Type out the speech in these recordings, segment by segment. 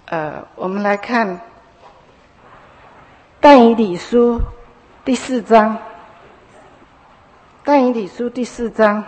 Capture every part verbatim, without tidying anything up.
呃，我们来看但以理书第四章，但以理书第四章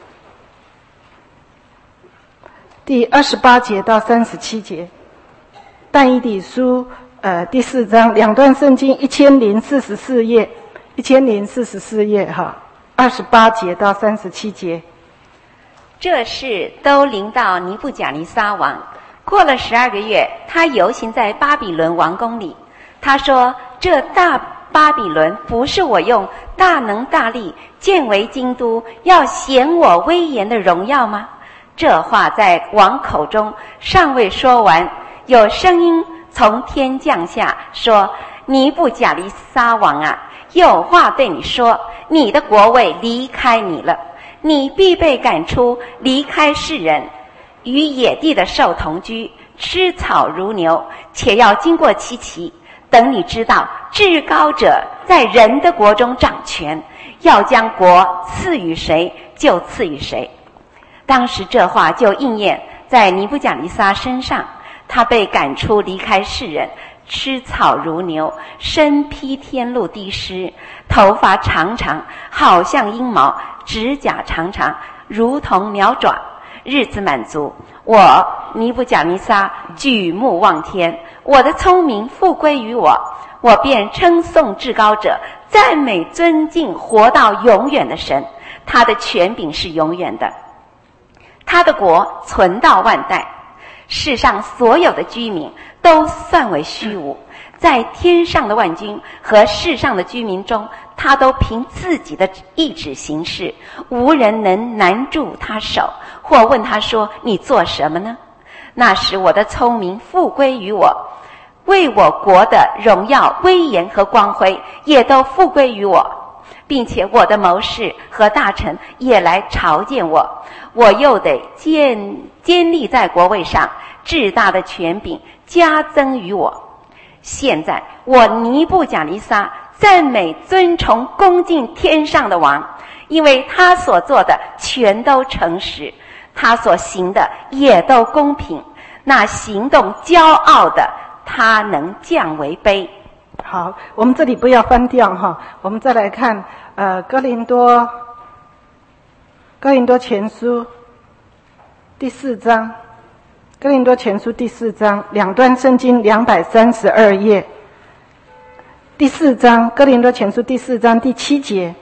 第二十八节到三十七节。但以理书呃第四章两段圣经，一千零四十四页，一千零四十四页哈，二十八节到三十七节。 这事都临到尼布甲尼撒王。过了十二个月，他游行在巴比伦王宫里。他说：“这大巴比伦不是我用大能大力建为京都，要显我威严的荣耀吗？”这话在王口中尚未说完，有声音从天降下，说：“尼布甲尼撒王啊，有话对你说，你的国位离开你了，你必被赶出，离开世人，与野地的兽同居，吃草如牛，且要经过七期。等你知道至高者在人的国中掌权，要将国赐予谁就赐予谁。”当时这话就应验在尼布甲尼撒身上，他被赶出，离开世人，吃草如牛，身披天露滴湿，头发长长，好像鹰毛，指甲长长，如同鸟爪。日子满足，我尼布甲尼撒举目望天，我的聪明复归于我，我便称颂至高者，赞美尊敬活到永远的神。他的权柄是永远的，他的国存到万代。世上所有的居民都算为虚无，在天上的万军和世上的居民中，他都凭自己的意志行事，无人能难住他手，或问他说：“你做什么呢？”那时我的聪明复归于我，为我国的荣耀、威严和光辉也都复归于我，并且我的谋士和大臣也来朝见我，我又得坚坚立在国位上，至大的权柄加增于我。现在我尼布甲尼撒赞美尊崇恭敬天上的王，因为他所做的全都诚实，他所行的也都公平。那行动骄傲的，他能降为卑。 好，我们这里不要翻掉哈，我们再来看呃哥林多哥林多前书第四章，哥林多前书第四章两段圣经两百三十二页，第四章哥林多前书第四章第七节。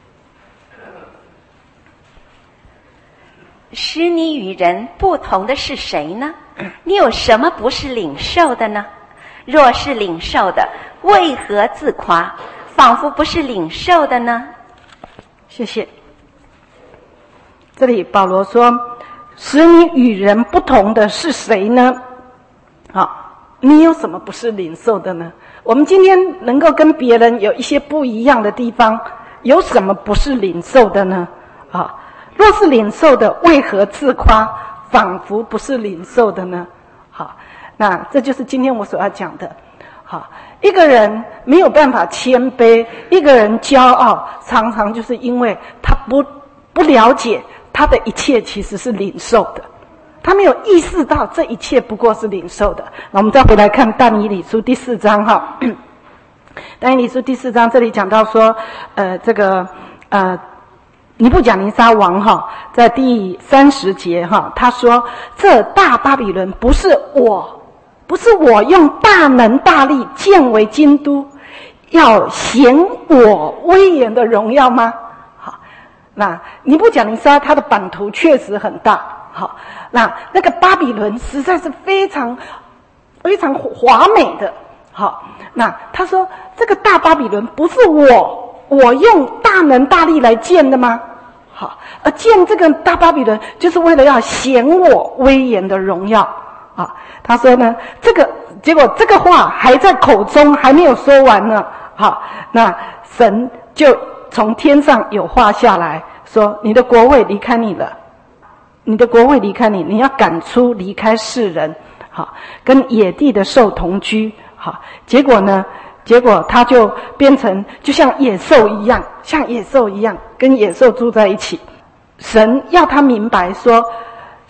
使你与人不同的是谁呢？你有什么不是领受的呢？若是领受的，为何自夸，仿佛不是领受的呢？ 谢谢。这里保罗说，使你与人不同的是谁呢？好，你有什么不是领受的呢？我们今天能够跟别人有一些不一样的地方，有什么不是领受的呢？啊，若是领受的，为何自夸，仿佛不是领受的呢？好，那这就是今天我所要讲的。好，一个人没有办法谦卑，一个人骄傲，常常就是因为他不不了解他的一切其实是领受的，他没有意识到这一切不过是领受的。那我们再回来看但以理书第四章哈，但以理书第四章这里讲到说，呃，这个呃。尼布甲尼撒王哈，在第三十节哈，他说：“这大巴比伦不是我，不是我用大能大力建为京都，要显我威严的荣耀吗？”好，那尼布甲尼撒他的版图确实很大，好，那那个巴比伦实在是非常非常华美的，好，那他说这个大巴比伦不是我，我用大能大力来建的吗？好，而建这个大巴比伦就是为了要显我威严的荣耀啊。他说呢，这个结果这个话还在口中，还没有说完呢。好，那神就从天上有话下来说：“你的国位离开你了，你的国位离开你，你要赶出离开世人，好，跟野地的兽同居。”好，结果呢？结果他就变成就像野兽一样，像野兽一样跟野兽住在一起。神要他明白说，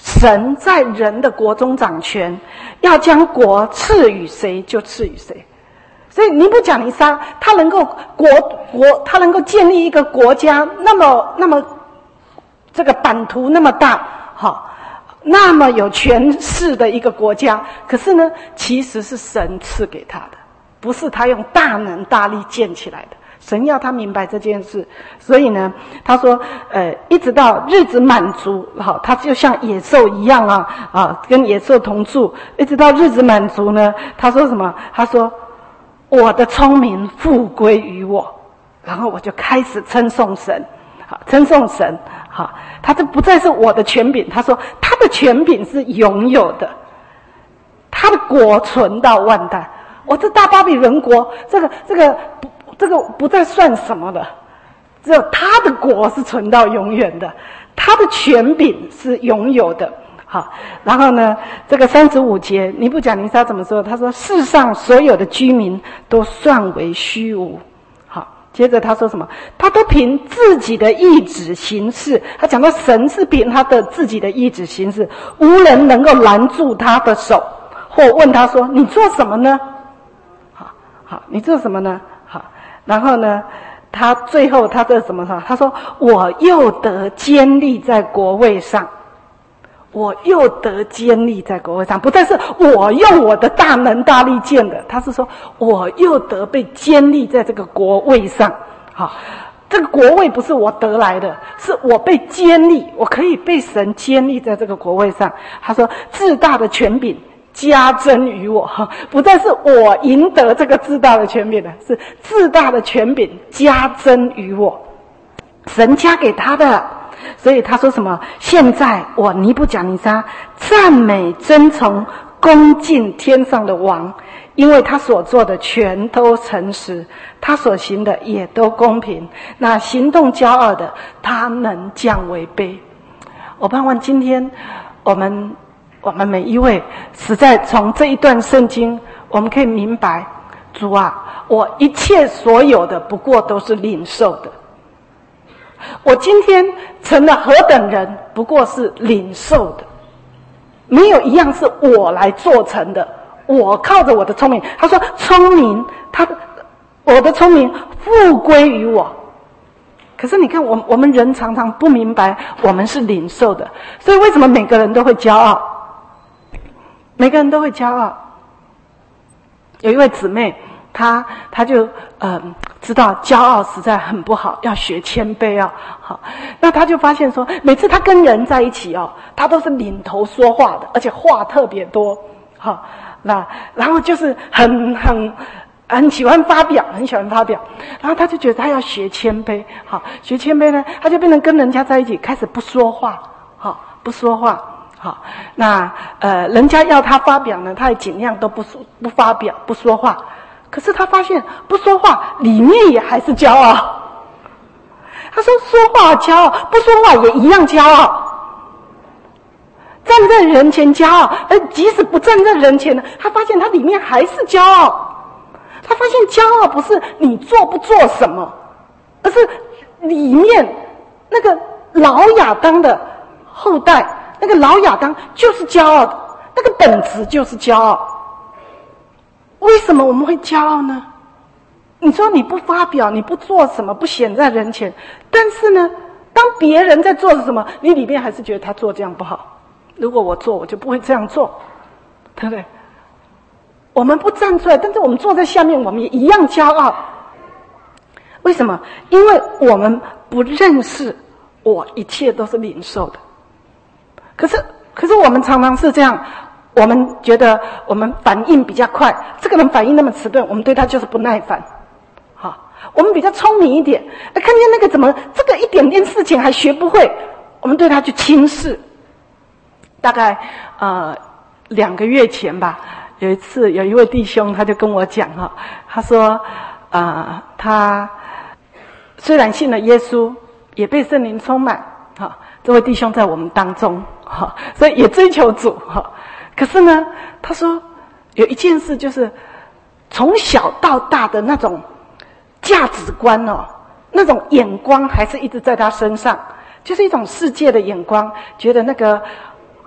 神在人的国中掌权，要将国赐予谁就赐予谁。所以尼布甲尼撒他能够国国他能够建立一个国家，那么那么这个版图那么大，好，那么有权势的一个国家，可是呢，其实是神赐给他的，不是他用大能大力建起来的。神要他明白这件事，所以呢，他说，呃，一直到日子满足，好，他就像野兽一样啊，啊，跟野兽同住，一直到日子满足呢，他说什么？他说，我的聪明复归于我，然后我就开始称颂神，好，称颂神，好，他这不再是我的权柄，他说他的权柄是永有的，他的国存到万代。我这大巴比伦国，这个这个。这个不再算什么的，只有他的国是存到永远的，他的权柄是永有的。好，然后呢，这个三十五节，尼布甲尼撒怎么说？他说：“世上所有的居民都算为虚无。”好，接着他说什么？他都凭自己的意志行事。他讲到神是凭他的自己的意志行事，无人能够拦住他的手，或问他说：“你做什么呢？”好，好，你做什么呢？然后呢，他最后他这什么说？他说：“我又得坚立在国位上，我又得坚立在国位上，不再是我用我的大能大力建的，他是说我又得被坚立在这个国位上。好，这个国位不是我得来的，是我被坚立，我可以被神坚立在这个国位上。”他说：“至大的权柄加增于我，不再是我赢得这个至大的权柄的，是至大的权柄加增于我，神加给他的。”所以他说什么？现在我尼布甲尼撒赞美尊崇恭敬天上的王，因为他所做的全都诚实，他所行的也都公平。那行动骄傲的，他能降为卑。我盼望今天我们我们每一位实在从这一段圣经，我们可以明白，主啊，我一切所有的不过都是领受的。我今天成了何等人，不过是领受的，没有一样是我来做成的。我靠着我的聪明，他说聪明，他我的聪明复归于我。可是你看，我我们人常常不明白，我们是领受的，所以为什么每个人都会骄傲？每个人都会骄傲。有一位姊妹，她她就嗯、呃、知道骄傲实在很不好，要学谦卑哦。好，那她就发现说，每次她跟人在一起哦，她都是领头说话的，而且话特别多。好，那然后就是很很很喜欢发表，很喜欢发表。然后她就觉得她要学谦卑。好，学谦卑呢，她就变成跟人家在一起开始不说话。好，不说话。好，那呃，人家要他发表呢，他也尽量都不说不发表不说话。可是他发现不说话里面也还是骄傲。他说说话骄傲，不说话也一样骄傲。站在人前骄傲，而即使不站在人前呢，他发现他里面还是骄傲。他发现骄傲不是你做不做什么，而是里面那个老亚当的后代。那个老亚当就是骄傲的，那个本质就是骄傲。为什么我们会骄傲呢？你说你不发表，你不做什么，不显在人前，但是呢，当别人在做什么，你里面还是觉得他做这样不好。如果我做，我就不会这样做，对不对？我们不站出来，但是我们坐在下面，我们也一样骄傲。为什么？因为我们不认识我一切都是领受的。可是，可是我们常常是这样，我们觉得我们反应比较快，这个人反应那么迟钝，我们对他就是不耐烦。好，我们比较聪明一点，看见那个怎么这个一点点事情还学不会，我们对他就轻视。大概呃两个月前吧，有一次有一位弟兄他就跟我讲哈，他说啊、呃，他虽然信了耶稣，也被圣灵充满，哈，这位弟兄在我们当中。好，所以也追求主哈。可是呢，他说有一件事，就是从小到大的那种价值观哦，那种眼光还是一直在他身上，就是一种世界的眼光，觉得那个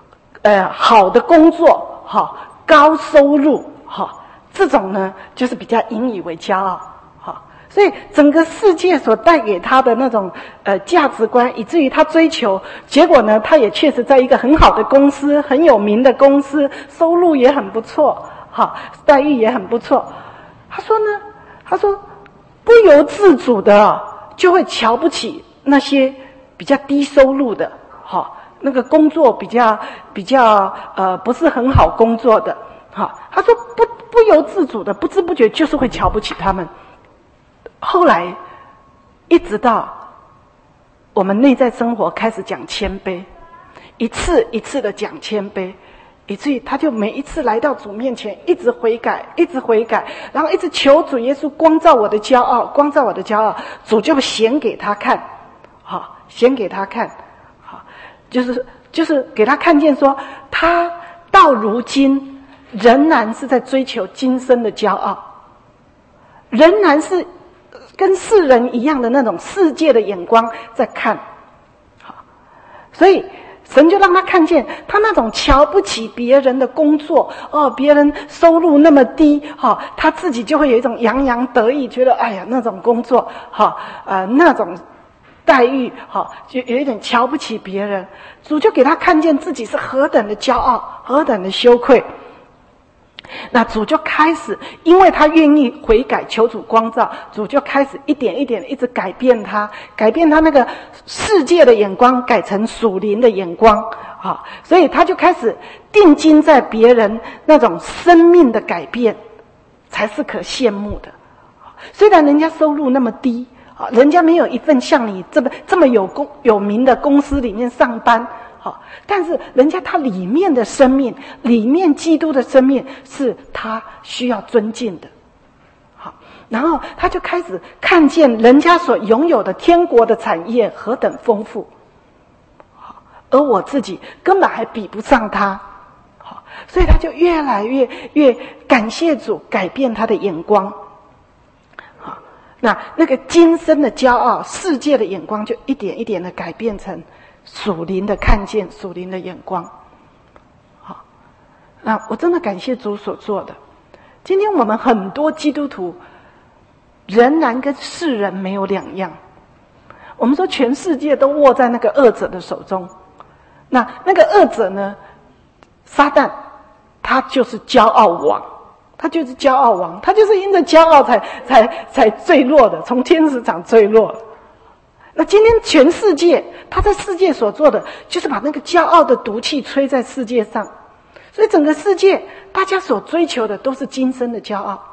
呃好的工作，好高收入，好这种呢就是比较引以为骄傲，好，所以整个世界所带给他的那种呃价值观，以至于他追求，结果呢，他也确实在一个很好的公司，很有名的公司，收入也很不错，好待遇也很不错。他说呢，他说不由自主的就会瞧不起那些比较低收入的，好那个工作比较比较呃不是很好工作的，好，他说不不由自主的，不知不觉就是会瞧不起他们。后来一直到我们内在生活开始讲谦卑，一次一次的讲谦卑，以至于他就每一次来到主面前，一直悔改，一直悔改，然后一直求主耶稣光照我的骄傲，光照我的骄傲，主就显给他看，好，显给他看，好，就是就是给他看见说，他到如今仍然是在追求今生的骄傲，仍然是跟世人一样的那种世界的眼光在看，好，所以神就让他看见他那种瞧不起别人的工作，哦，别人收入那么低，哦，他自己就会有一种洋洋得意，觉得哎呀那种工作，哦，呃那种待遇，哦，就有一点瞧不起别人。主就给他看见自己是何等的骄傲，何等的羞愧。那主就开始，因为他愿意悔改求主光照，主就开始一点一点的一直改变他，改变他那个世界的眼光，改成属灵的眼光啊，所以他就开始定睛在别人那种生命的改变，才是可羡慕的。虽然人家收入那么低啊，人家没有一份像你这么这么有公有名的公司里面上班。好，但是人家他里面的生命，里面基督的生命是他需要尊敬的。好，然后他就开始看见人家所拥有的天国的产业何等丰富，好，而我自己根本还比不上他。好，所以他就越来越越感谢主，改变他的眼光。好，那那个今生的骄傲，世界的眼光就一点一点的改变成属灵的看见，属灵的眼光。好，那我真的感谢主所做的。今天我们很多基督徒仍然跟世人没有两样。我们说全世界都握在那个恶者的手中，那那个恶者呢，撒旦他就是骄傲王，他就是骄傲王，他就是因着骄傲才才才坠落的，从天使长坠落的。那今天全世界，他在世界所做的，就是把那个骄傲的毒气吹在世界上。所以整个世界，大家所追求的都是今生的骄傲。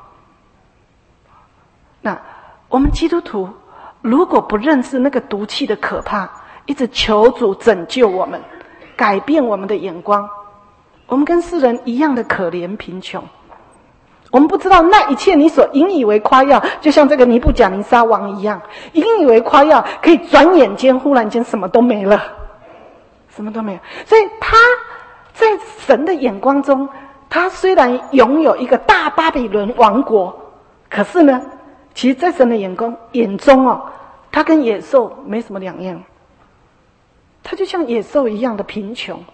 那我们基督徒，如果不认识那个毒气的可怕，一直求主拯救我们，改变我们的眼光，我们跟世人一样的可怜贫穷。我们不知道那一切你所引以为夸耀，就像这个尼布甲尼撒王一样，引以为夸耀，可以转眼间忽然间什么都没了，什么都没有。所以他在神的眼光中，他虽然拥有一个大巴比伦王国，可是呢，其实在神的眼光眼中哦，他跟野兽没什么两样，他就像野兽一样的贫穷、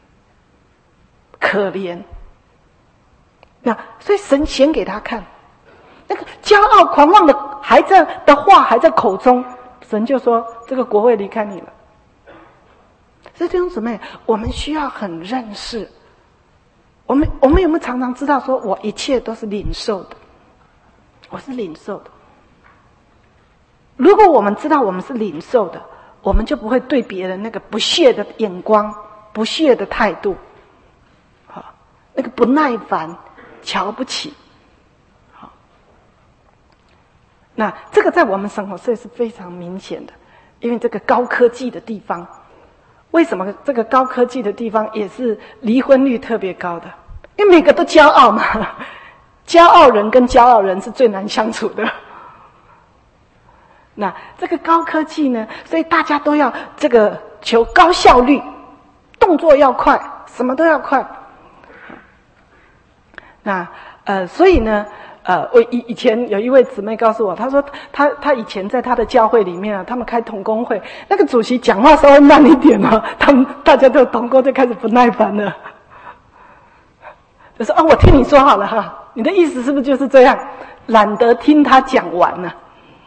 可怜。那所以神显给他看，那个骄傲狂妄的还在的话还在口中，神就说这个国会离开你了。所以弟兄姊妹，我们需要很认识，我们我们有没有常常知道说，我一切都是领受的，我是领受的。如果我们知道我们是领受的，我们就不会对别人那个不屑的眼光、不屑的态度，好，那个不耐烦、瞧不起。好，那这个在我们生活社会是非常明显的，因为这个高科技的地方，为什么这个高科技的地方也是离婚率特别高的？因为每个都骄傲嘛，骄傲人跟骄傲人是最难相处的。那这个高科技呢，所以大家都要这个求高效率，动作要快，什么都要快。那呃，所以呢，呃，我以以前有一位姊妹告诉我，她说她她以前在她的教会里面啊，他们开同工会，那个主席讲话稍微慢一点啊，他们大家就同工就开始不耐烦了。 就说啊，我听你说好了哈，你的意思是不是就是这样？懒得听他讲完了。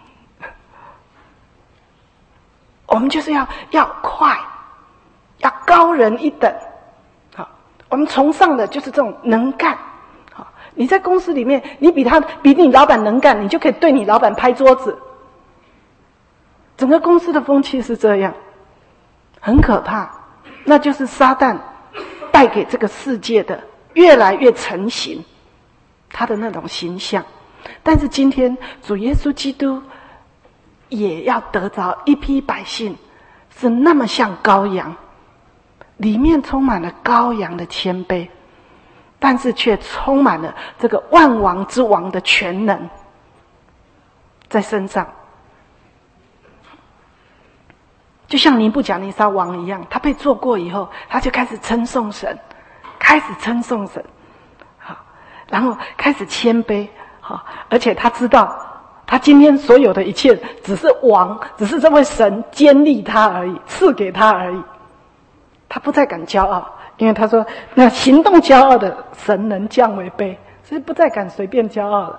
我们就是要要快，要高人一等。好，我们崇尚的就是这种能干。好，你在公司里面，你比他比你老板能干，你就可以对你老板拍桌子。整个公司的风气是这样，很可怕。那就是撒旦带给这个世界的越来越成型，他的那种形象。但是今天主耶稣基督也要得着一批百姓，是那么像羔羊，里面充满了羔羊的谦卑，但是却充满了这个万王之王的全能在身上。就像尼布甲尼撒王一样，他被做过以后，他就开始称颂神，开始称颂神，好，然后开始谦卑，好，而且他知道他今天所有的一切只是王，只是这位神坚立他而已，赐给他而已。他不再敢骄傲，因为他说那行动骄傲的神能降为卑，所以不再敢随便骄傲了。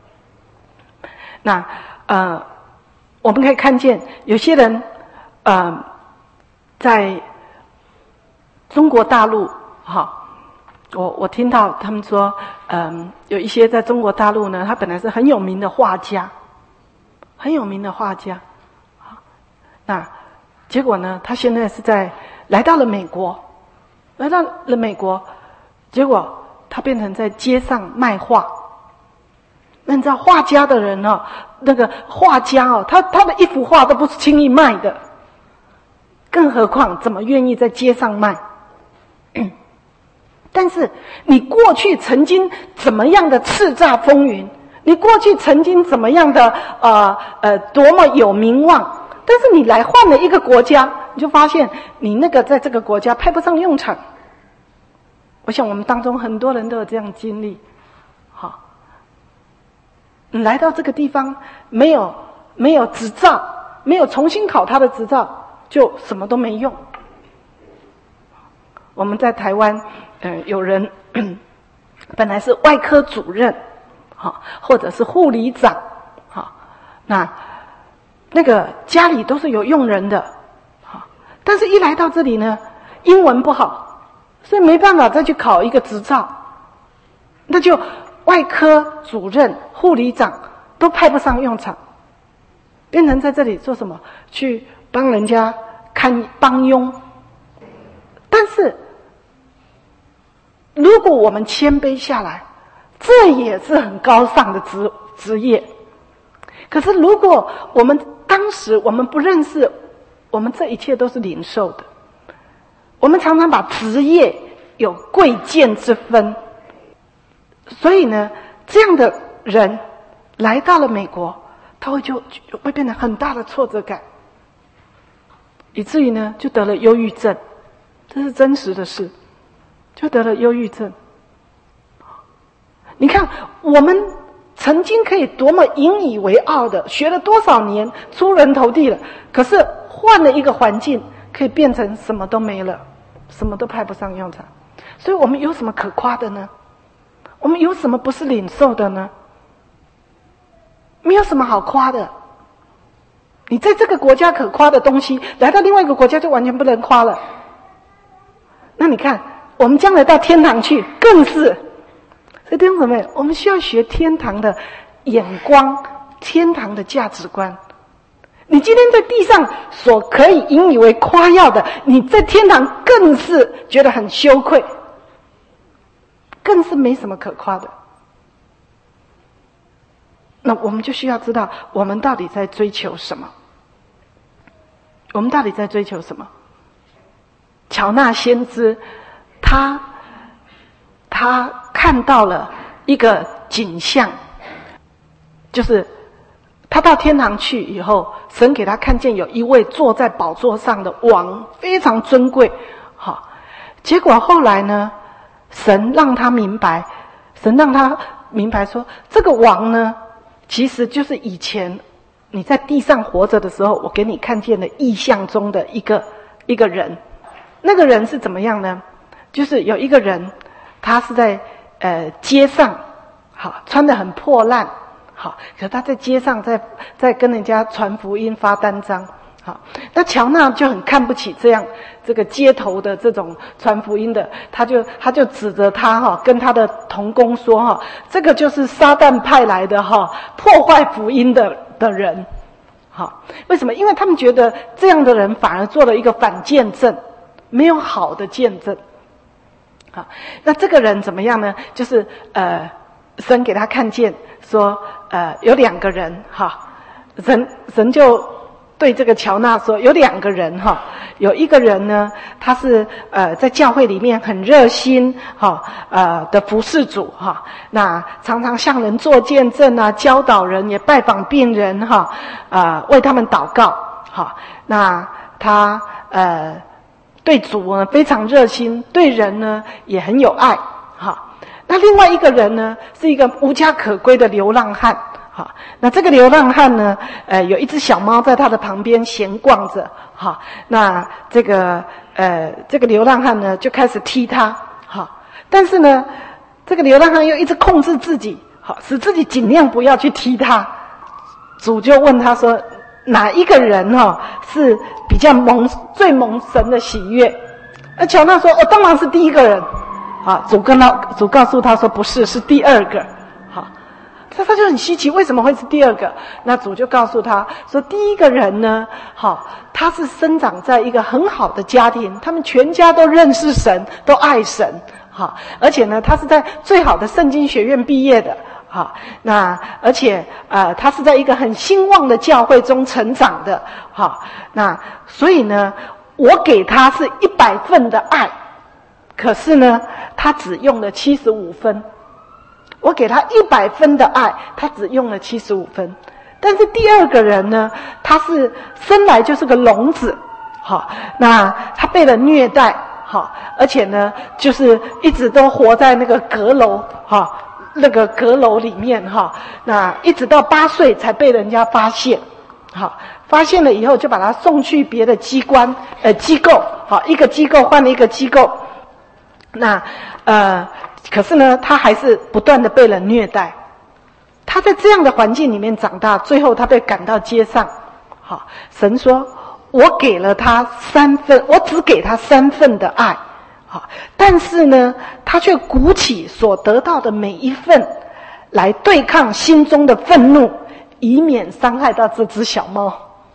那呃，我们可以看见有些人呃，在中国大陆哈，我我听到他们说，嗯，有一些在中国大陆呢，他本来是很有名的画家，很有名的画家，那结果呢，他现在是在来到了美国，来到了美国，结果他变成在街上卖画。那你知道画家的人哦，那个画家哦，他他的一幅画都不是轻易卖的，更何况怎么愿意在街上卖？但是你过去曾经怎么样的叱咤风云，你过去曾经怎么样的呃呃多么有名望，但是你来换了一个国家，你就发现你那个在这个国家派不上用场。我想我们当中很多人都有这样经历。好，你来到这个地方，没有没有执照，没有重新考他的执照，就什么都没用。我们在台湾，呃，有人本来是外科主任，好，或者是护理长，好，那那个家里都是有佣人的，好，但是一来到这里呢，英文不好，所以没办法再去考一个执照，那就外科主任、护理长都派不上用场，变成在这里做什么？去帮人家看帮佣。但是如果我们谦卑下来，这也是很高尚的职职业。可是如果我们当时我们不认识，我们这一切都是领受的。我们常常把职业有贵贱之分，所以呢，这样的人来到了美国，他会就就会变得很大的挫折感，以至于呢，就得了忧郁症。这是真实的事，就得了忧郁症。你看，我们曾经可以多么引以为傲的，学了多少年，出人头地了，可是换了一个环境，可以变成什么都没了，什么都派不上用场。所以我们有什么可夸的呢？我们有什么不是领受的呢？没有什么好夸的。你在这个国家可夸的东西，来到另外一个国家就完全不能夸了。那你看，我们将来到天堂去，更是。所以弟兄姊妹，我们需要学天堂的眼光，天堂的价值观。你今天在地上所可以引以为夸耀的，你在天堂更是觉得很羞愧，更是没什么可夸的。那我们就需要知道，我们到底在追求什么？我们到底在追求什么？乔纳先知，他他看到了一个景象，就是他到天堂去以后，神给他看见有一位坐在宝座上的王，非常尊贵。好，结果后来呢，神让他明白，神让他明白说，这个王呢，其实就是以前你在地上活着的时候，我给你看见的异象中的一个一个人。那个人是怎么样呢？就是有一个人，他是在呃街上，好穿得很破烂，好，可是他在街上在在跟人家传福音发单张，好，那乔纳就很看不起这样这个街头的这种传福音的，他就他就指着他哈，跟他的同工说哈，这个就是撒旦派来的哈，破坏福音的的人。好，为什么？因为他们觉得这样的人反而做了一个反见证，没有好的见证。好，那这个人怎么样呢？就是呃，神给他看见说，呃，有两个人哈，神神就对这个乔纳说，有两个人哈，有一个人呢，他是呃在教会里面很热心哈，呃的服事主哈，那常常向人做见证啊，教导人，也拜访病人哈，啊、呃、为他们祷告哈，那他呃对主呢非常热心，对人呢也很有爱哈。那另外一个人呢是一个无家可归的流浪汉。好，那这个流浪汉呢，呃，有一只小猫在他的旁边闲逛着，好，那这个呃，这个流浪汉呢就开始踢他，好，但是呢，这个流浪汉又一直控制自己，好，使自己尽量不要去踢他。主就问他说，哪一个人哈、哦、是比较蒙最蒙神的喜悦？那乔纳说，哦，当然是第一个人，啊，主跟他主告诉他说，不是，是第二个。那他就很稀奇，为什么会是第二个？那主就告诉他说，第一个人呢，好，他是生长在一个很好的家庭，他们全家都认识神，都爱神，好，而且呢，他是在最好的圣经学院毕业的，好，那而且呃，他是在一个很兴旺的教会中成长的，好，那所以呢，我给他是一百份的爱，可是呢，他只用了七十五分。我给他一百分的爱，他只用了七十五分。但是第二个人呢，他是生来就是个聋子，好，那他被人虐待，好，而且呢，就是一直都活在那个阁楼，哈，那个阁楼里面，哈，那一直到八岁才被人家发现，好，发现了以后就把他送去别的机关，呃，机构，好，一个机构换了一个机构，那呃。可是呢，他还是不断的被人虐待。他在这样的环境里面长大，最后他被赶到街上。好，神说：“我给了他三份，我只给他三份的爱。好，但是呢，他却鼓起所得到的每一份，来对抗心中的愤怒，以免伤害到这只小猫。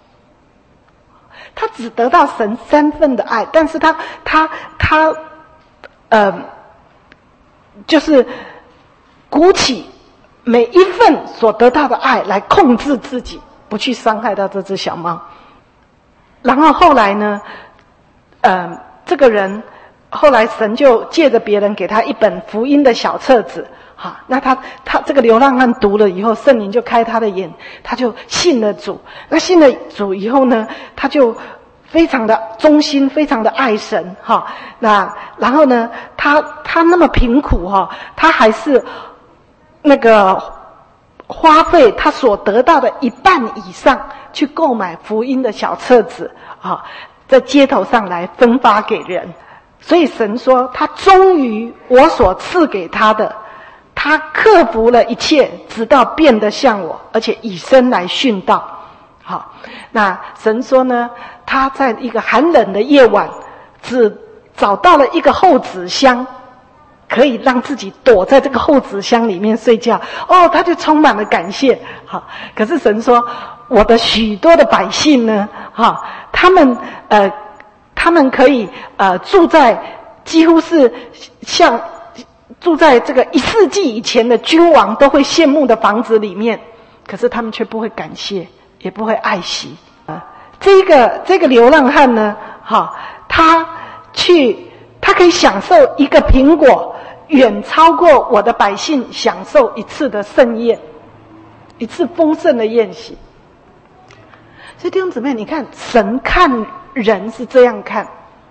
他只得到神三份的爱，但是他他他，呃。”就是鼓起每一份所得到的爱来控制自己，不去伤害到这只小猫。然后后来呢，呃，这个人后来神就借着别人给他一本福音的小册子，哈，那他他这个流浪汉读了以后，圣灵就开他的眼，他就信了主。那信了主以后呢，他就非常的忠心，非常的爱神，哈。那然后呢，他他那么贫苦哈，他还是那个花费他所得到的一半以上去购买福音的小册子啊，在街头上来分发给人。所以神说，他忠于我所赐给他的，他克服了一切，直到变得像我，而且以身来殉道。好，那神说呢，他在一个寒冷的夜晚，只找到了一个厚纸箱，可以让自己躲在这个厚纸箱里面睡觉。哦，他就充满了感谢。好，可是神说，我的许多的百姓呢，哈，他们呃，他们可以呃住在几乎是像住在这个一世纪以前的君王都会羡慕的房子里面，可是他们却不会感谢，也不会爱惜啊。这个这个流浪汉呢，哈，他去，他可以享受一个苹果，远超过我的百姓享受一次的盛宴，一次丰盛的宴席。所以弟兄姊妹，你看，神看人是这样看，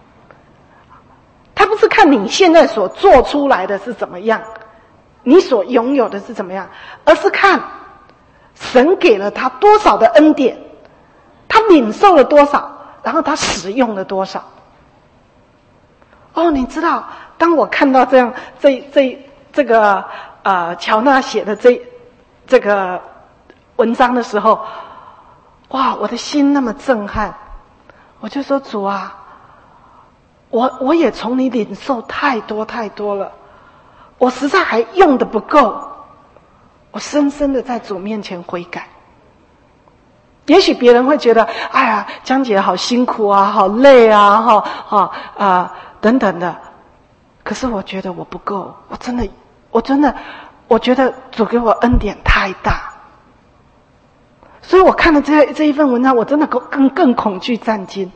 他不是看你现在所做出来的是怎么样，你所拥有的是怎么样，而是看神给了他多少的恩典，他领受了多少，然后他使用了多少。哦，你知道，当我看到这样这这这个呃乔娜写的这这个文章的时候，哇，我的心那么震撼，我就说主啊，我我也从你领受太多太多了，我实在还用的不够，我深深的在主面前悔改。也许别人会觉得，哎呀，江姐好辛苦啊，好累啊，哈，哈啊等等的。可是我觉得我不够，我真的，我真的，我觉得主给我恩典太大。所以我看了这这一份文章，我真的更更恐惧战惊。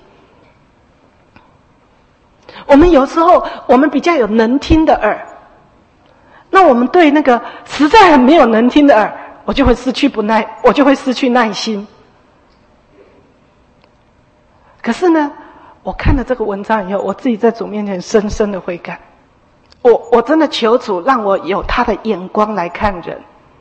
我们有时候我们比较有能听的耳，那我们对那个实在很没有能听的耳，我就会失去不耐，我就会失去耐心。可是呢，我看了这个文章以后，我自己在主面前深深的悔改。我我真的求主让我有他的眼光来看人。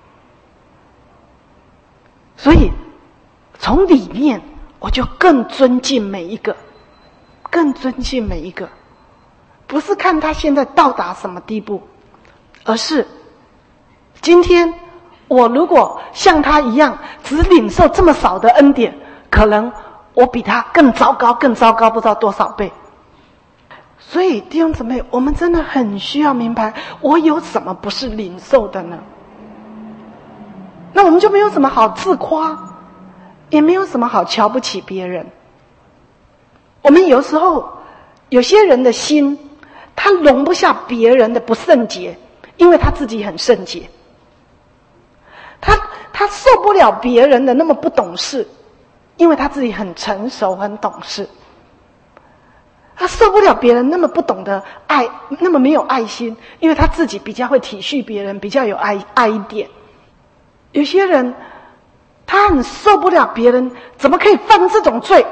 所以从里面我就更尊敬每一个，更尊敬每一个。不是看他现在到达什么地步，而是今天我如果像他一样只领受这么少的恩典，可能我比他更糟糕更糟糕不知道多少倍。所以弟兄姊妹，我们真的很需要明白，我有什么不是领受的呢？那我们就没有什么好自夸，也没有什么好瞧不起别人。我们有时候有些人的心他容不下别人的不圣洁，因为他自己很圣洁。他他受不了别人的那么不懂事，因为他自己很成熟很懂事。他受不了别人那么不懂得爱，那么没有爱心，因为他自己比较会体恤别人，比较有爱爱一点。有些人他很受不了别人怎么可以犯这种罪，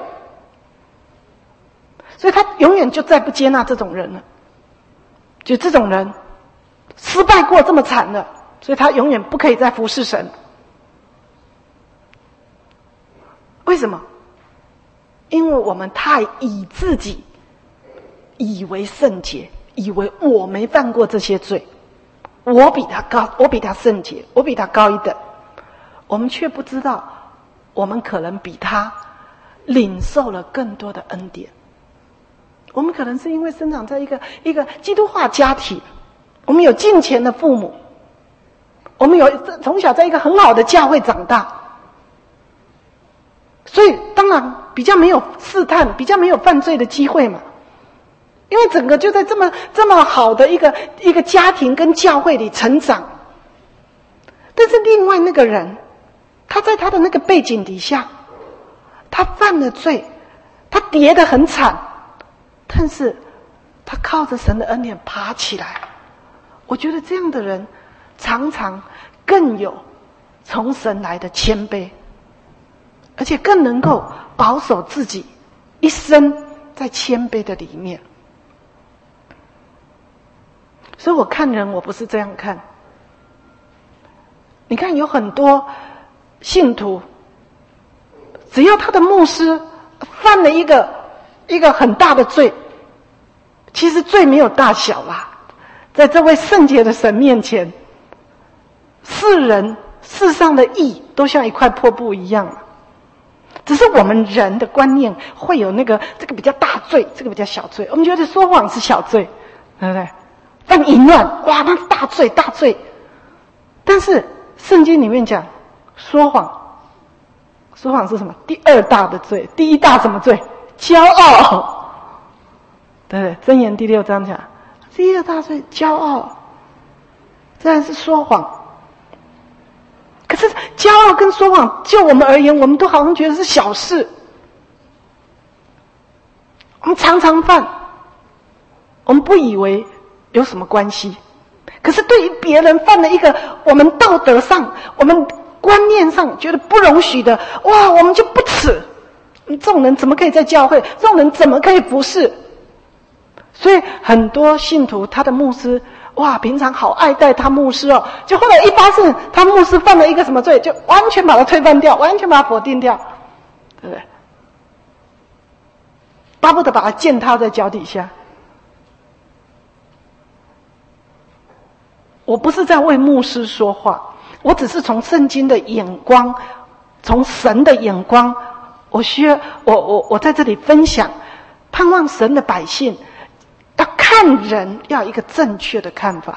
所以他永远就再不接纳这种人了。就这种人失败过这么惨了，所以他永远不可以再服侍神。为什么？因为我们太以自己以为圣洁，以为我没犯过这些罪，我比他高，我比他圣洁，我比他高一等。我们却不知道，我们可能比他领受了更多的恩典。我们可能是因为生长在一个一个基督化家庭，我们有敬虔的父母，我们有从小在一个很好的教会长大，所以当然比较没有试探，比较没有犯罪的机会嘛。因为整个就在这么这么好的一个一个家庭跟教会里成长。但是另外那个人，他在他的那个背景底下，他犯了罪，他跌得很惨，但是他靠着神的恩典爬起来。我觉得这样的人常常更有从神来的谦卑，而且更能够保守自己一生在谦卑的里面。所以我看人我不是这样看。你看有很多信徒，只要他的牧师犯了一个一个很大的罪，其实罪没有大小啦，在这位圣洁的神面前，世人世上的义都像一块破布一样。只是我们人的观念会有那个这个比较大罪，这个比较小罪。我们觉得说谎是小罪，对不对？犯淫乱，哇，那大罪大罪。但是圣经里面讲，说谎，说谎是什么？第二大的罪。第一大什么罪？骄傲，对不对？箴言第六章讲，第二大罪骄傲，再来是说谎。可是骄傲跟说谎，就我们而言，我们都好像觉得是小事，我们常常犯，我们不以为有什么关系。可是对于别人犯了一个我们道德上、我们观念上觉得不容许的，哇，我们就不耻。这种人怎么可以在教会？这种人怎么可以服侍？所以很多信徒，他的牧师，哇，平常好爱戴他牧师哦，就后来一发现他牧师犯了一个什么罪，就完全把他推翻掉，完全把他否定掉，对不对？巴不得把他践踏在脚底下。 我不是在为牧师说话，我只是从圣经的眼光，从神的眼光，我需要我我我在这里分享，盼望神的百姓要看人要有一个正确的看法。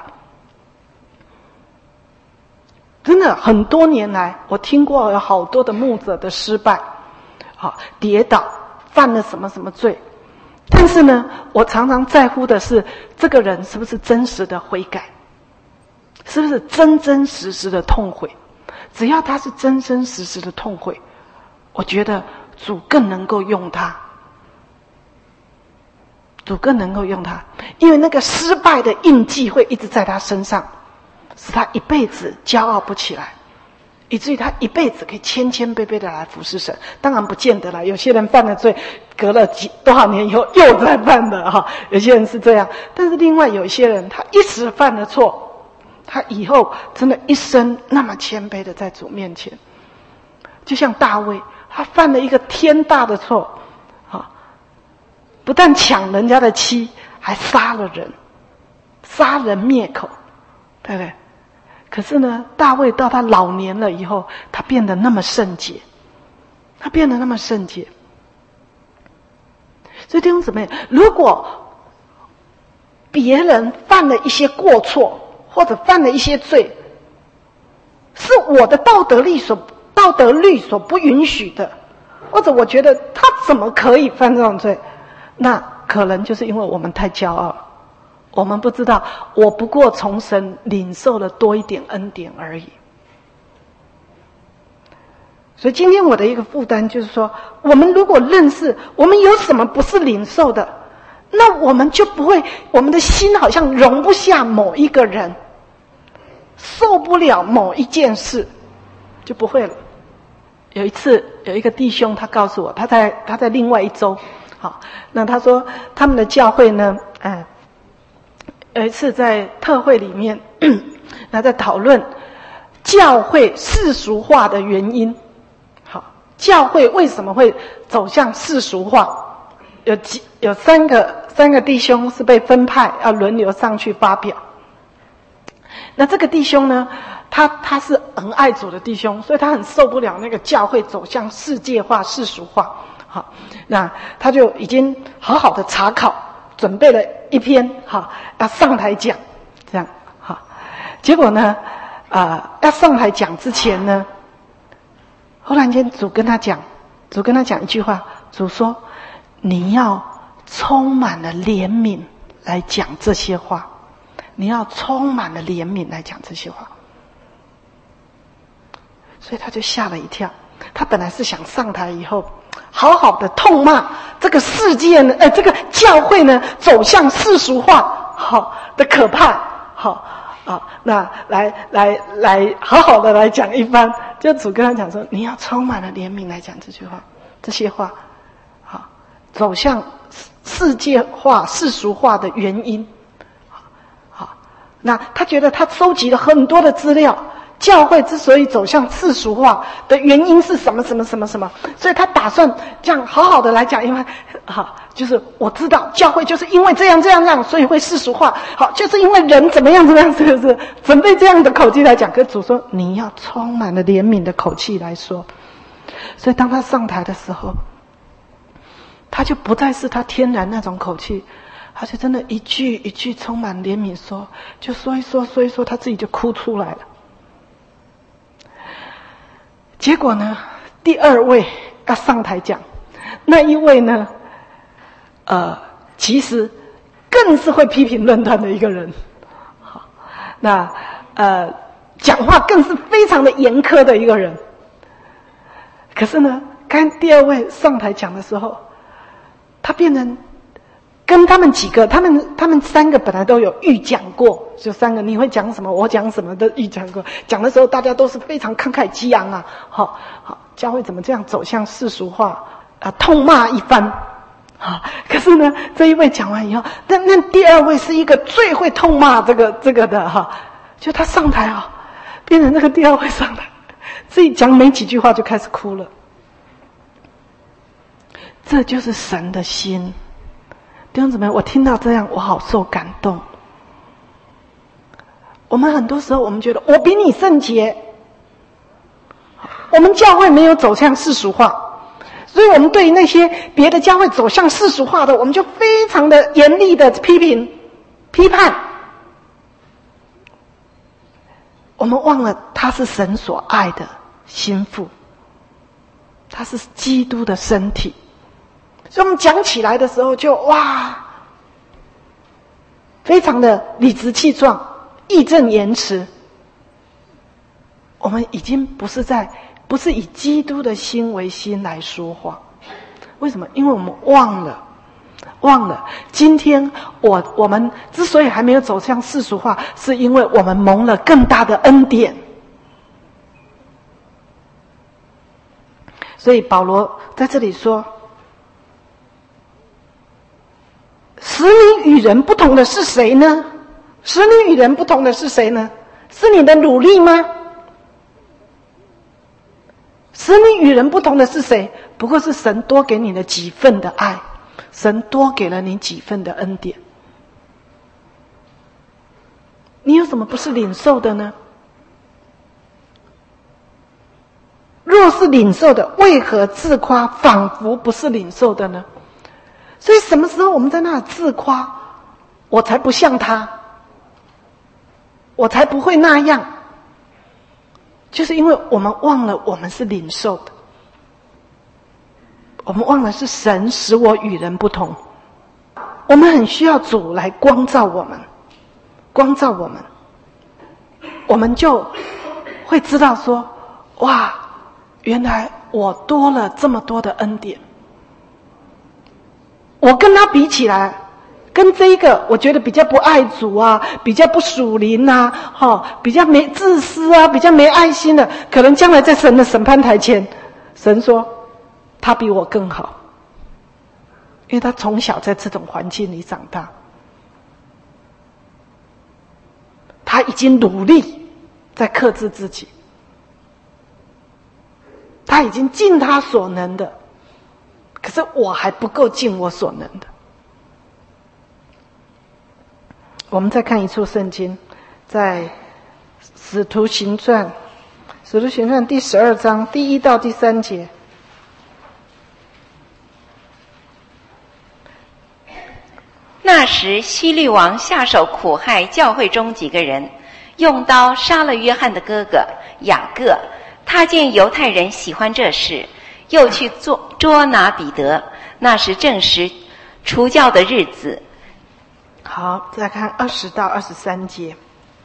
真的很多年来，我听过有好多的牧者的失败，好跌倒，犯了什么什么罪。但是呢，我常常在乎的是这个人是不是真实的悔改，是不是真真实实的痛悔。只要他是真真实实的痛悔，我觉得主更能够用他，主更能够用他，因为那个失败的印记会一直在他身上，使他一辈子骄傲不起来，以至于他一辈子可以谦谦卑卑的来服侍神。当然不见得啦，有些人犯了罪，隔了几多少年以后又再犯的哈，有些人是这样。但是另外有一些人，他一时犯了错，他以后真的一生那么谦卑的在主面前。就像大卫，他犯了一个天大的错，啊，不但抢人家的妻，还杀了人，杀人灭口，对不对？可是呢，大卫到他老年了以后，他变得那么圣洁，他变得那么圣洁。所以弟兄姊妹，如果别人犯了一些过错，或者犯了一些罪，是我的道德律所道德律所不允许的，或者我觉得他怎么可以犯这种罪，那可能就是因为我们太骄傲了。我们不知道，我不过从神领受了多一点恩典而已。所以今天我的一个负担就是说，我们如果认识我们有什么不是领受的，那我们就不会，我们的心好像容不下某一个人，受不了某一件事，就不会了。有一次有一个弟兄他告诉我，他在他在另外一州，好，那他说他们的教会呢，哎。有一次在特会里面，那在讨论教会世俗化的原因。好，教会为什么会走向世俗化？有几有三个三个弟兄是被分派要轮流上去发表。那这个弟兄呢，他他是很爱主的弟兄，所以他很受不了那个教会走向世界化、世俗化。好，那他就已经好好的查考。准备了一篇哈，要上台讲，这样哈。结果呢，啊、呃，要上台讲之前呢，忽然间主跟他讲，主跟他讲一句话，主说：“你要充满了怜悯来讲这些话，你要充满了怜悯来讲这些话。”所以他就吓了一跳。他本来是想上台以后，好好的痛骂这个世界呢，呃，这个教会呢走向世俗化，好的可怕，好啊，那来来来，好好的来讲一番。就主跟他讲说，你要充满了怜悯来讲这句话，这些话，好，走向世界化、世俗化的原因，好，那他觉得他收集了很多的资料。教会之所以走向世俗化的原因是什么什么什么什么，所以他打算这样好好的来讲，因为好就是我知道教会就是因为这样这样这样，所以会世俗化，好就是因为人怎么样怎么样，是不是准备这样的口气来讲？可主说你要充满了怜悯的口气来说，所以当他上台的时候，他就不再是他天然那种口气，他就真的一句一句充满怜悯说，就说一说说一说，他自己就哭出来了。结果呢，第二位要上台讲，那一位呢，呃，其实更是会批评论断的一个人，好，那呃，讲话更是非常的严苛的一个人。可是呢，刚第二位上台讲的时候，他变成跟他们几个，他们他们三个本来都有预讲过，就三个你会讲什么，我讲什么的预讲过。讲的时候大家都是非常慷慨激昂啊，好，好，教会怎么这样走向世俗化啊，痛骂一番。好，可是呢，这一位讲完以后，那那第二位是一个最会痛骂这个这个的哈，就他上台啊，变成那个第二位上台，自己讲没几句话就开始哭了。这就是神的心。弟兄姊妹，我听到这样，我好受感动。 我们很多时候我们觉得我比你圣洁，我们教会没有走向世俗化，所以我们对于那些别的教会走向世俗化的，我们就非常的严厉的批评批判。我们忘了他是神所爱的心腹，他是基督的身体，所以我们讲起来的时候就哇，非常的理直气壮，义正言辞。我们已经不是在不是以基督的心为心来说话。为什么？因为我们忘了忘了今天我我们之所以还没有走向世俗化，是因为我们蒙了更大的恩典。所以保罗在这里说，使你与人不同的是谁呢？使你与人不同的是谁呢？是你的努力吗？使你与人不同的是谁？不过是神多给你的几份的爱，神多给了你几份的恩典。你有什么不是领受的呢？若是领受的，为何自夸，仿佛不是领受的呢？所以什么时候我们在那里自夸，我才不像他，我才不会那样，就是因为我们忘了我们是领受的，我们忘了是神使我与人不同。我们很需要主来光照我们，光照我们，我们就会知道说，哇，原来我多了这么多的恩典。我跟他比起来，跟这一个我觉得比较不爱主啊，比较不属灵啊，哦，比较没自私啊，比较没爱心的，可能将来在神的审判台前，神说他比我更好，因为他从小在这种环境里长大，他已经努力在克制自己，他已经尽他所能的，可是我还不够尽我所能的。我们再看一处圣经，在使徒行传使徒行传第十二章第一到第三节。 那时希律王下手苦害教会中几个人，用刀杀了约翰的哥哥雅各。他见犹太人喜欢这事，又去捉捉拿彼得。那时正是除酵的日子。 好，再看二十到二十三节。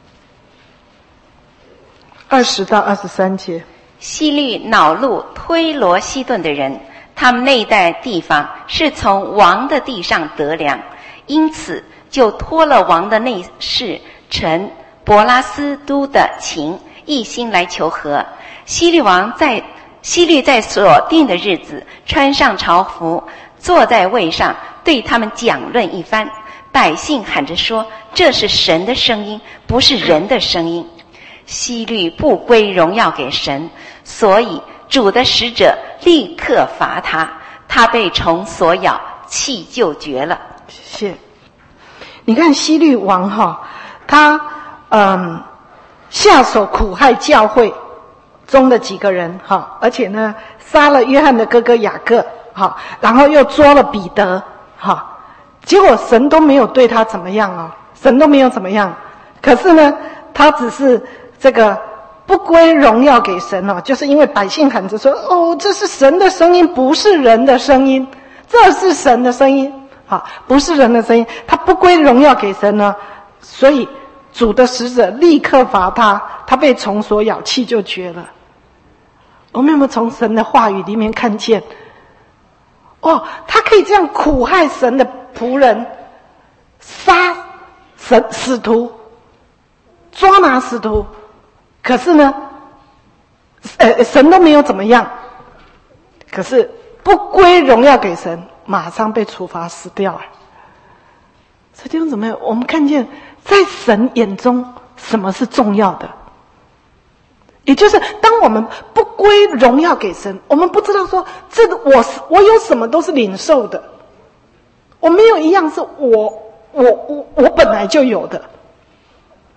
二十到二十三节。 希律恼怒推罗西顿的人，他们那一带地方是从王的地上得粮，因此就托了王的内侍臣伯拉斯都的情，一心来求和。希律王在希律在所定的日子，穿上朝服，坐在位上，对他们讲论一番。百姓喊着说：“这是神的声音，不是人的声音。”希律不归荣耀给神，所以主的使者立刻罚他，他被虫所咬，气就绝了。 谢谢。你看希律王哈，他嗯下手苦害教会中的几个人哈，而且呢杀了约翰的哥哥雅各哈，然后又捉了彼得哈。结果神都没有对他怎么样哦，神都没有怎么样。可是呢，他只是这个不归荣耀给神哦，就是因为百姓喊着说：“哦，这是神的声音，不是人的声音，这是神的声音，好，不是人的声音。”他不归荣耀给神呢，所以主的使者立刻罚他，他被虫所咬，气就绝了。我们有没有从神的话语里面看见？哦，他可以这样苦害神的仆人，杀神使徒，抓拿使徒，可是呢，呃，神都没有怎么样，可是不归荣耀给神，马上被处罚死掉了。这地方怎么样？我们看见在神眼中什么是重要的？也就是当我们不归荣耀给神，我们不知道说这个我我有什么都是领受的，我没有一样是我我我我本来就有的。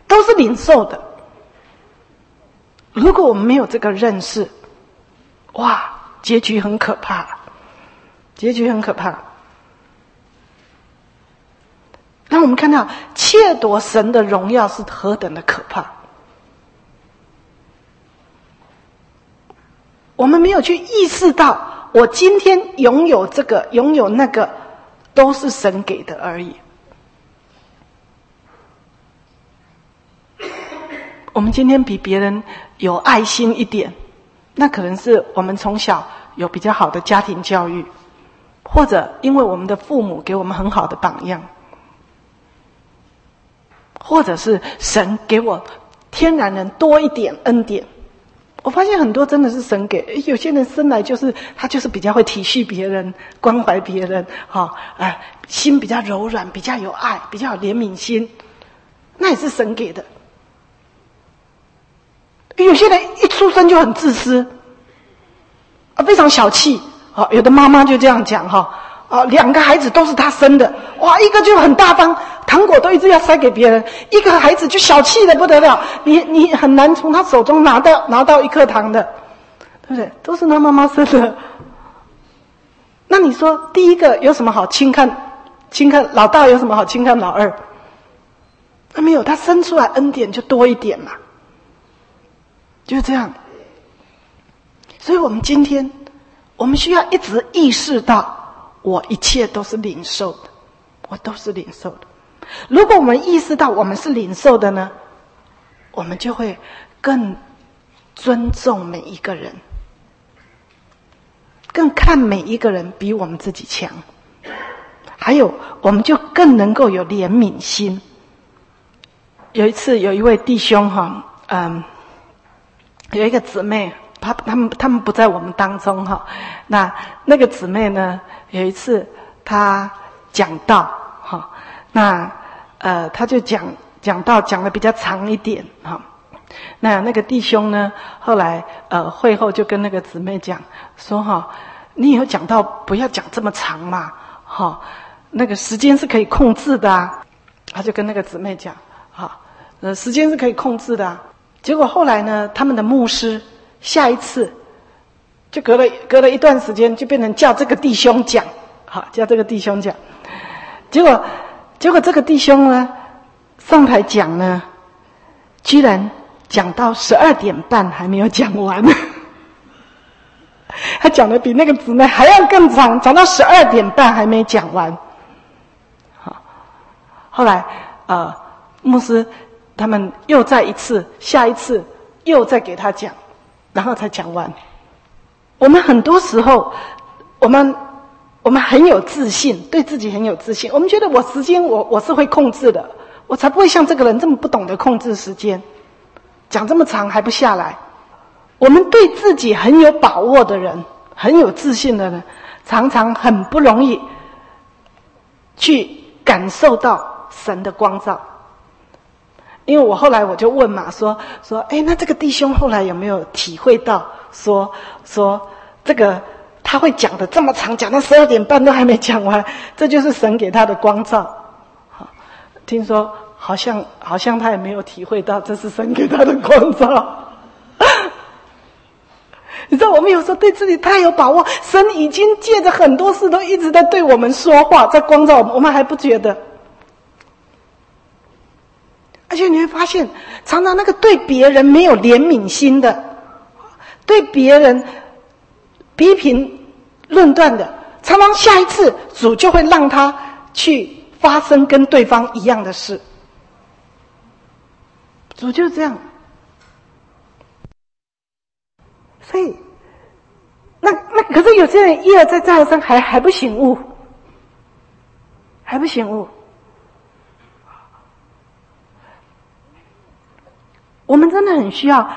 都是领受的。如果我们没有这个认识，哇，结局很可怕，结局很可怕。让我们看到窃夺神的荣耀是何等的可怕。我们没有去意识到，我今天拥有这个，拥有那个，都是神给的而已。我们今天比别人有爱心一点，那可能是我们从小有比较好的家庭教育，或者因为我们的父母给我们很好的榜样，或者是神给我天然人多一点恩典。我发现很多真的是神给，有些人生来就是他就是比较会体恤别人，关怀别人，哈、哎、呃，心比较柔软，比较有爱，比较有怜悯心，那也是神给的。有些人一出生就很自私，啊，非常小气，啊，有的妈妈就这样讲哈，啊，两个孩子都是他生的，哇，一个就很大方，糖果都一直要塞给别人，一个孩子就小气的不得了，你你很难从他手中拿到拿到一颗糖的，对不对？都是他妈妈生的。那你说第一个有什么好轻看？轻看老大有什么好轻看老二？那没有，他生出来恩典就多一点嘛。就是这样。所以我们今天我们需要一直意识到，我一切都是领受的，我都是领受的。如果我们意识到我们是领受的呢，我们就会更尊重每一个人，更看每一个人比我们自己强，还有我们就更能够有怜悯心。有一次有一位弟兄哈，嗯有一个姊妹，他他们他们不在我们当中哈。那那个姊妹呢，有一次她讲道哈，那呃她就讲讲道讲的比较长一点哈。那那个弟兄呢，后来呃会后就跟那个姊妹讲说哈，你以后讲道不要讲这么长嘛，哈，那个时间是可以控制的啊。他就跟那个姊妹讲，哈，呃时间是可以控制的啊。结果后来呢，他们的牧师下一次就隔了隔了一段时间，就变成叫这个弟兄讲，好，叫这个弟兄讲。结果结果这个弟兄呢上台讲呢，居然讲到十二点半还没有讲完，他讲的比那个姊妹还要更长，讲到十二点半还没讲完。好，后来呃牧师他们又再一次，下一次又再给他讲，然后才讲完。我们很多时候，我们我们很有自信，对自己很有自信。我们觉得我时间我我是会控制的，我才不会像这个人这么不懂得控制时间，讲这么长还不下来。我们对自己很有把握的人，很有自信的人，常常很不容易去感受到神的光照。因为我后来我就问嘛，说说，哎，那这个弟兄后来有没有体会到，说说这个他会讲的这么长，讲到十二点半都还没讲完，这就是神给他的光照。好，听说好像好像他也没有体会到这是神给他的光照。你知道我们有时候对自己太有把握，神已经借着很多事都一直在对我们说话，在光照我们，我们还不觉得。而且你会发现，常常那个对别人没有怜悯心的，对别人批评论断的，常常下一次主就会让他去发生跟对方一样的事。主就是这样。所以那那可是有些人一而再再而三还还不醒悟，还不醒悟。我们真的很需要，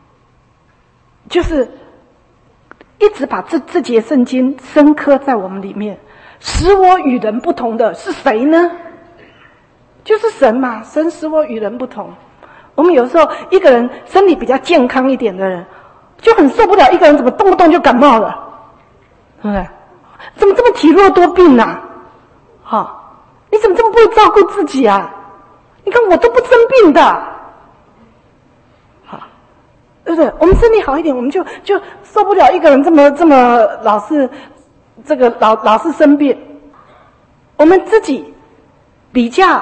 就是一直把这这节圣经深刻在我们里面。使我与人不同的是谁呢？就是神嘛，神使我与人不同。我们有时候一个人身体比较健康一点的人，就很受不了一个人怎么动不动就感冒了，对不对？怎么这么体弱多病啊？好，你怎么这么不会照顾自己啊？ 你看我都不生病的，好，对不对？我们身体好一点，我们就就受不了一个人这么这么老是这个老老是生病。我们自己比较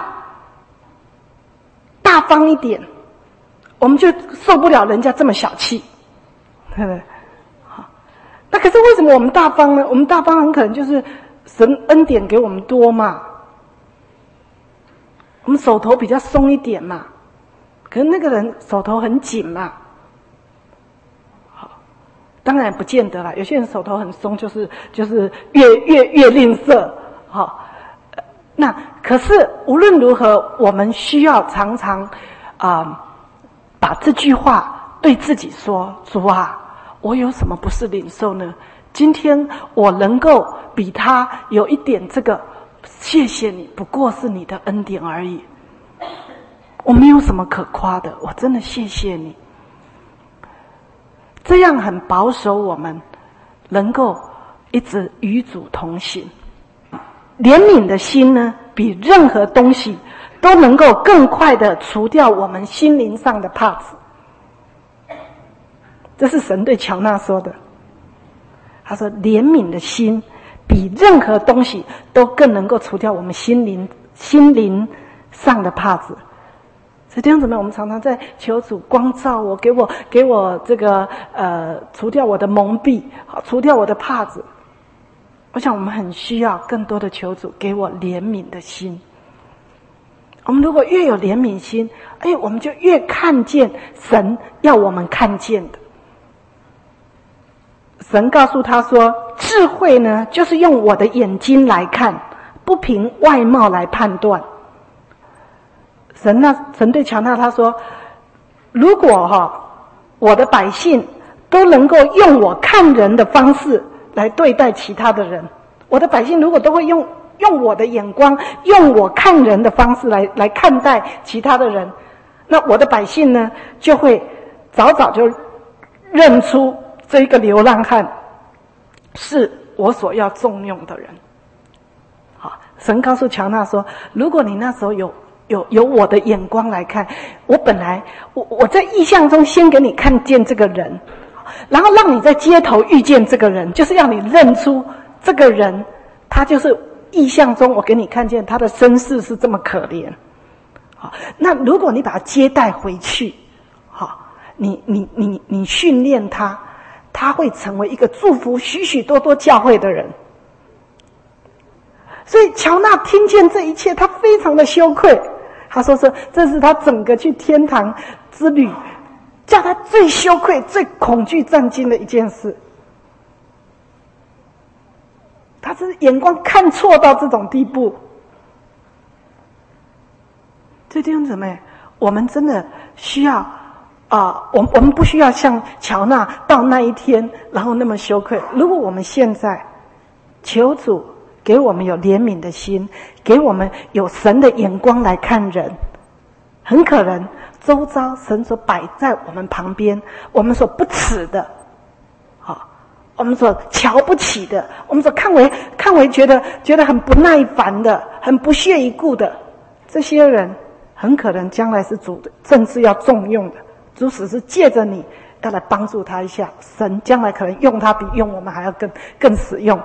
大方一点，我们就受不了人家这么小气，对不对？好，那可是为什么我们大方呢？我们大方很可能就是神恩典给我们多嘛，我们手头比较松一点嘛，可是那个人手头很紧嘛。好，当然不见得啦，有些人手头很松，就是就是越越越吝啬。好，那可是无论如何，我们需要常常啊、呃，把这句话对自己说：主啊，我有什么不是领受呢？今天我能够比他有一点这个，谢谢你，不过是你的恩典而已。我没有什么可夸的，我真的谢谢你。这样很保守我们，能够一直与主同行。怜悯的心呢，比任何东西都能够更快的除掉我们心灵上的帕子。这是神对乔纳说的。他说怜悯的心比任何东西都更能够除掉我们心灵心灵上的帕子。所以弟兄姊妹，我们常常在求主光照我，给我给我这个呃除掉我的蒙蔽，好，除掉我的帕子。我想我们很需要更多的求主给我怜悯的心。我们如果越有怜悯心，哎，我们就越看见神要我们看见的。神告诉他说，智慧呢，就是用我的眼睛来看，不凭外貌来判断。神那神对乔纳他说，如果哈、哦、我的百姓都能够用我看人的方式来对待其他的人，我的百姓如果都会用用我的眼光，用我看人的方式来来看待其他的人，那我的百姓呢，就会早早就认出这一个流浪汉是我所要重用的人。好，神告诉乔纳说，如果你那时候有有有我的眼光来看，我本来我我在意象中先给你看见这个人，然后让你在街头遇见这个人，就是要你认出这个人，他就是意象中我给你看见他的身世是这么可怜。好，那如果你把他接待回去，好，你你你你训练他，他会成为一个祝福许许多多教会的人。所以乔纳听见这一切，他非常的羞愧。他说是这是他整个去天堂之旅叫他最羞愧、最恐惧战惊的一件事。他是眼光看错到这种地步。这弟兄姊妹，我们真的需要啊、呃，我我们不需要像乔纳到那一天，然后那么羞愧。如果我们现在求主给我们有怜悯的心，给我们有神的眼光来看人，很可能周遭神所摆在我们旁边，我们所不耻的，好，我们所瞧不起的，我们所看为看为觉得觉得很不耐烦的，很不屑一顾的，这些人很可能将来是主的正是要重用的，主只是借着你要来帮助他一下，神将来可能用他比用我们还要更更实用。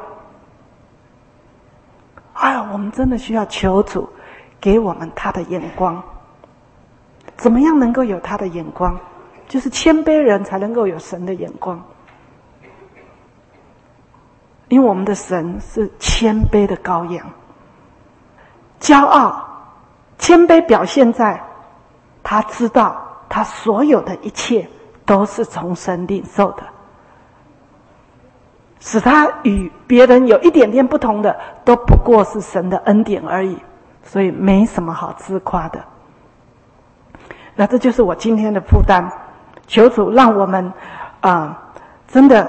哎呀，我们真的需要求主给我们他的眼光。怎么样能够有他的眼光？就是谦卑人才能够有神的眼光。因为我们的神是谦卑的羔羊。骄傲谦卑表现在他知道他所有的一切都是从神领受的，使他与别人有一点点不同的，都不过是神的恩典而已，所以没什么好自夸的。那这就是我今天的负担，求主让我们啊、呃，真的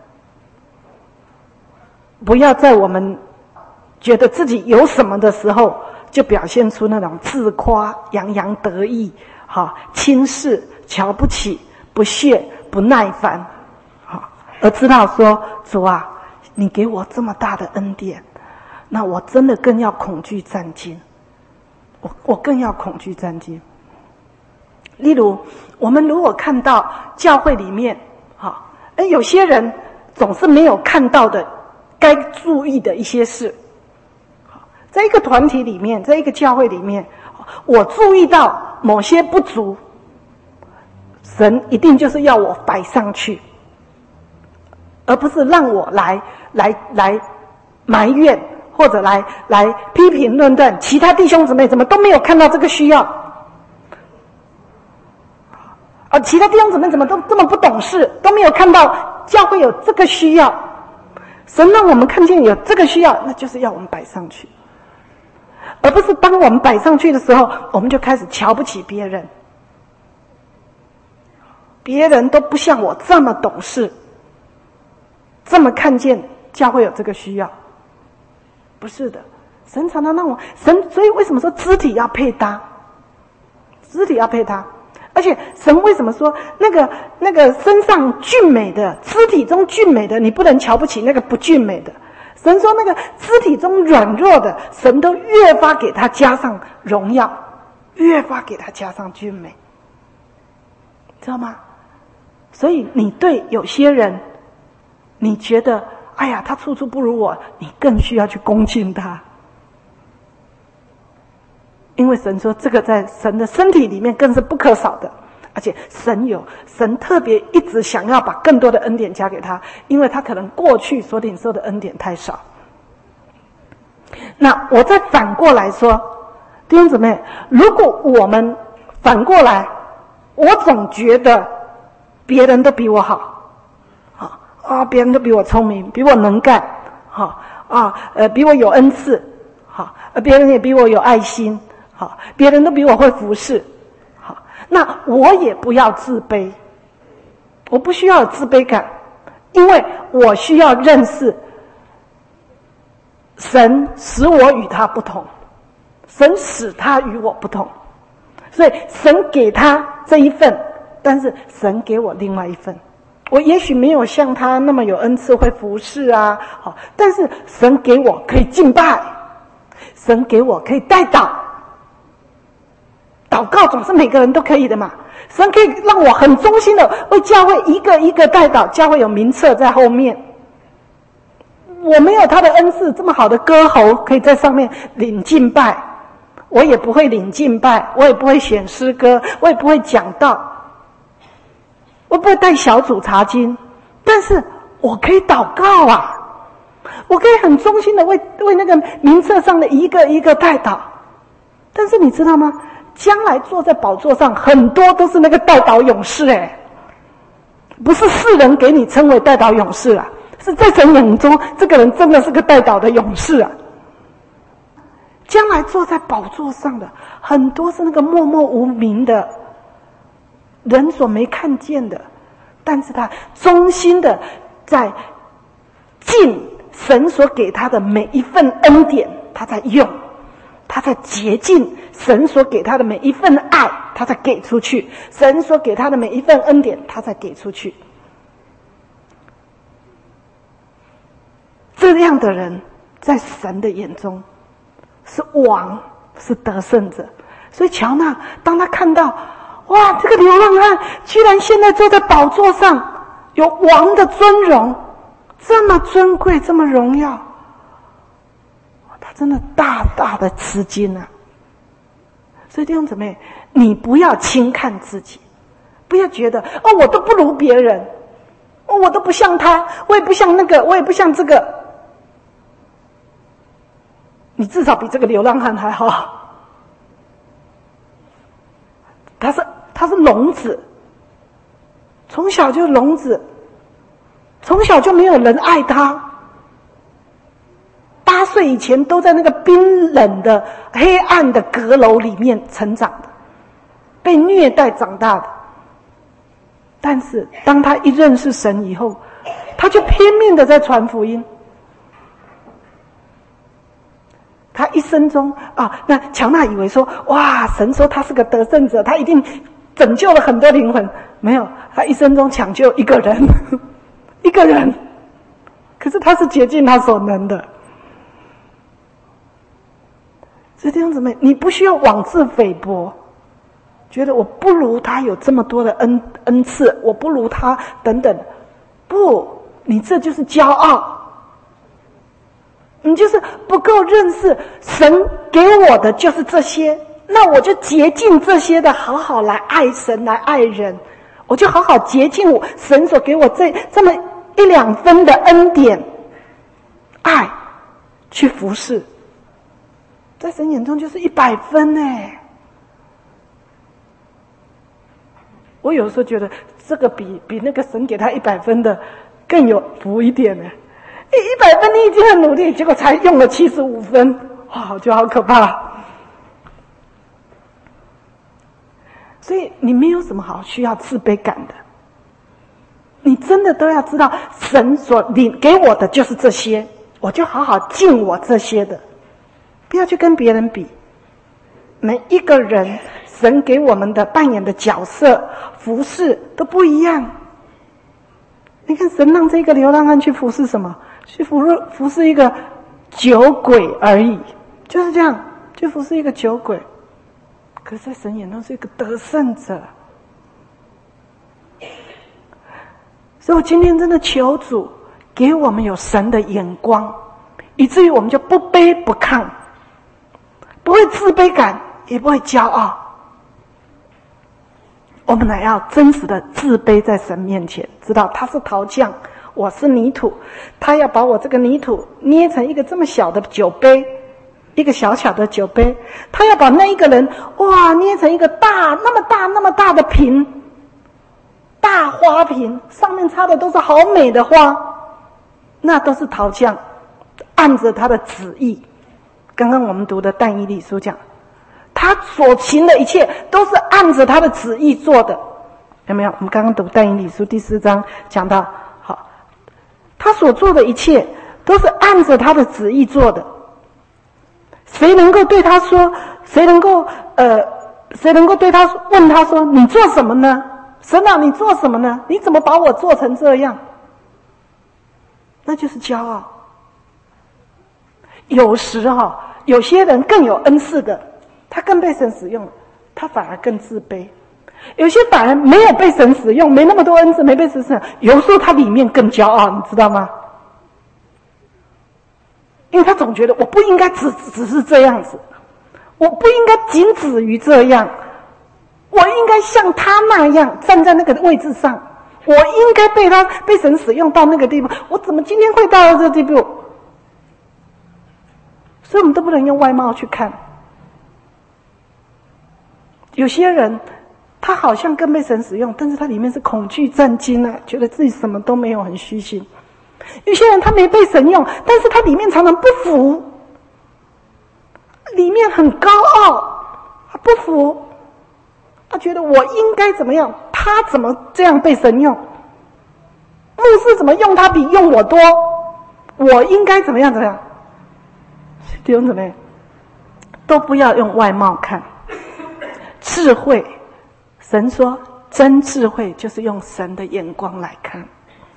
不要在我们觉得自己有什么的时候，就表现出那种自夸、洋洋得意、哈、轻视、瞧不起、不屑、不耐烦，好，而知道说主啊，你给我这么大的恩典，那我真的更要恐惧战惊。 我我更要恐惧战兢。例如，我们如果看到教会里面，哈，哎，有些人总是没有看到的该注意的一些事。在一个团体里面，在一个教会里面，我注意到某些不足，神一定就是要我摆上去，而不是让我来来来埋怨，或者来来批评论断其他弟兄姊妹怎么都没有看到这个需要，啊，其他弟兄姊妹怎么都这么不懂事，都没有看到教会有这个需要。神让我们看见有这个需要，那就是要我们摆上去，而不是当我们摆上去的时候，我们就开始瞧不起别人。别人都不像我这么懂事，这么看见教会有这个需要。不是的，神常常让我神，所以为什么说肢体要配搭？肢体要配搭，而且神为什么说那个那个身上俊美的，肢体中俊美的，你不能瞧不起那个不俊美的。神说那个肢体中软弱的，神都越发给他加上荣耀，越发给他加上俊美，知道吗？所以你对有些人，你觉得哎呀他处处不如我，你更需要去恭敬他，因为神说这个在神的身体里面更是不可少的，而且神有神特别一直想要把更多的恩典加给他，因为他可能过去所领受的恩典太少。那我再反过来说，弟兄姊妹，如果我们反过来，我总觉得别人都比我好，啊啊，别人都比我聪明，比我能干，好啊，呃，比我有恩赐，好，呃，别人也比我有爱心，好，别人都比我会服侍，好，那我也不要自卑，我不需要有自卑感，因为我需要认识神使我与他不同，神使他与我不同，所以神给他这一份，但是神给我另外一份。我也许没有像他那么有恩赐会服侍啊，好，但是神给我可以敬拜，神给我可以代祷，祷告总是每个人都可以的嘛。神可以让我很忠心的为教会一个一个代祷，教会有名册在后面。我没有他的恩赐，这么好的歌喉可以在上面领敬拜，我也不会领敬拜，我也不会选诗歌，我也不会讲道，我不会带小组查经，但是我可以祷告啊，我可以很忠心的为为那个名册上的一个一个代祷。但是你知道吗？将来坐在宝座上，很多都是那个代祷勇士，哎，不是世人给你称为代祷勇士啊，是在神眼中，这个人真的是个代祷的勇士啊。将来坐在宝座上的很多是那个默默无名的人所没看见的，但是他忠心的在尽神所给他的每一份恩典，他在用，他在竭尽神所给他的每一份爱，他在给出去，神所给他的每一份恩典，他在给出去。这样的人在神的眼中是王，是得胜者。所以乔纳当他看到哇，这个流浪汉居然现在坐在宝座上，有王的尊荣，这么尊贵，这么荣耀，他真的大大的吃惊啊。所以弟兄姊妹，你不要轻看自己，不要觉得哦，我都不如别人，哦，我都不像他，我也不像那个，我也不像这个。你至少比这个流浪汉还好，他是他是聋子，从小就聋子，从小就没有人爱他，八岁以前都在那个冰冷的黑暗的阁楼里面成长的，被虐待长大的。但是当他一认识神以后，他就拼命的在传福音。他一生中啊，那乔纳以为说，哇，神说他是个得胜者，他一定拯救了很多灵魂。没有，他一生中抢救一个人，一个人。可是他是竭尽他所能的。 所以弟兄姊妹，你不需要妄自菲薄，觉得我不如他有这么多的恩恩赐，我不如他等等。不，你这就是骄傲，你就是不够认识神给我的就是这些，那我就竭尽这些的好好来爱神，来爱人，我就好好竭尽我神所给我这这么一两分的恩典爱去服侍，在神眼中就是一百分哎。我有时候觉得这个比比那个神给他一百分的更有福一点呢。一百分你已经很努力，结果才用了七十五分，哇，我觉得好可怕。所以你没有什么好需要自卑感的，你真的都要知道神所领给我的就是这些，我就好好尽我这些的，不要去跟别人比。每一个人神给我们的扮演的角色服侍都不一样。你看神让这个流浪汉去服侍什么？去服侍服侍一个酒鬼而已，就是这样，去服侍一个酒鬼。可是在神眼中是一个得胜者。所以我今天真的求主给我们有神的眼光，以至于我们就不卑不亢，不会自卑感，也不会骄傲。我们乃要真实的自卑在神面前，知道他是陶匠，我是泥土，他要把我这个泥土捏成一个这么小的酒杯，一个小小的酒杯，他要把那一个人哇捏成一个大那么大那么大的瓶，大花瓶，上面插的都是好美的花，那都是陶匠按着他的旨意。刚刚我们读的但以理书讲，他所行的一切都是按着他的旨意做的，有没有？我们刚刚读但以理书第四章讲到，好，他所做的一切都是按着他的旨意做的。谁能够对他说？谁能够呃？谁能够对他问他说：“你做什么呢？神啊，你做什么呢？你怎么把我做成这样？”那就是骄傲。有时哈、哦，有些人更有恩赐的，他更被神使用，他反而更自卑。有些反而没有被神使用，没那么多恩赐，没被神使用，有时候他里面更骄傲，你知道吗？因为他总觉得我不应该只只是这样子，我不应该仅止于这样，我应该像他那样站在那个位置上，我应该被他被神使用到那个地步，我怎么今天会到了这个地步？所以我们都不能用外貌去看。有些人他好像更被神使用，但是他里面是恐惧战惊啊，觉得自己什么都没有，很虚心。有些人他没被神用，但是他里面常常不服，里面很高傲，他不服，他觉得我应该怎么样，他怎么这样被神用，牧师怎么用他比用我多，我应该怎么样怎么样。弟兄姊妹，都不要用外貌看智慧。神说真智慧就是用神的眼光来看，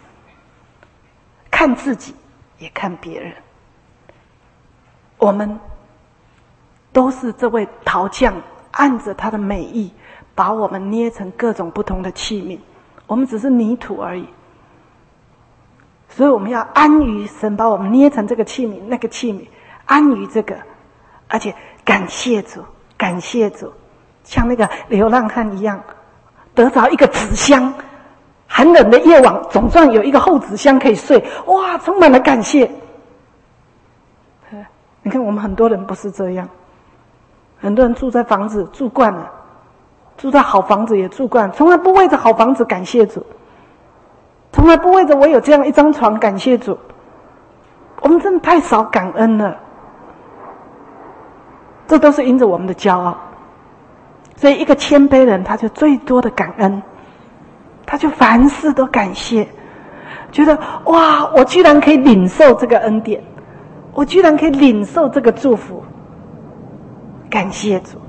看自己也看别人。我们都是这位陶匠按着他的美意把我们捏成各种不同的器皿，我们只是泥土而已。所以我们要安于神把我们捏成这个器皿那个器皿，安于这个，而且感谢主，感谢主，像那个流浪汉一样，得着一个纸箱，寒冷的夜晚总算有一个厚纸箱可以睡，哇，充满了感谢。你看我们很多人不是这样，很多人住在房子住惯了，住在好房子也住惯，从来不为着好房子感谢主，从来不为着我有这样一张床感谢主。我们真的太少感恩了，这都是因着我们的骄傲。所以一个谦卑人他就最多的感恩，他就凡事都感谢，觉得哇，我居然可以领受这个恩典，我居然可以领受这个祝福，感谢主。